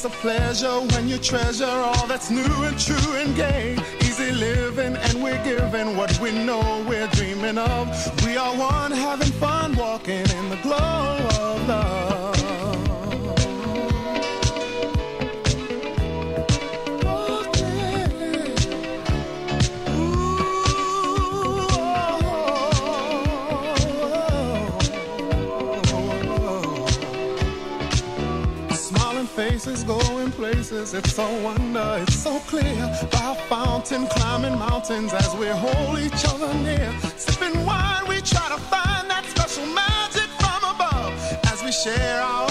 a pleasure when you treasure all that's new and true and gay. Easy living and we're giving what we know we're dreaming of. We are one having fun walking in the glow of love. Faces going places, it's so wonder, it's so clear. By a fountain, climbing mountains as we hold each other near. Sipping wine, we try to find that special magic from above as we share our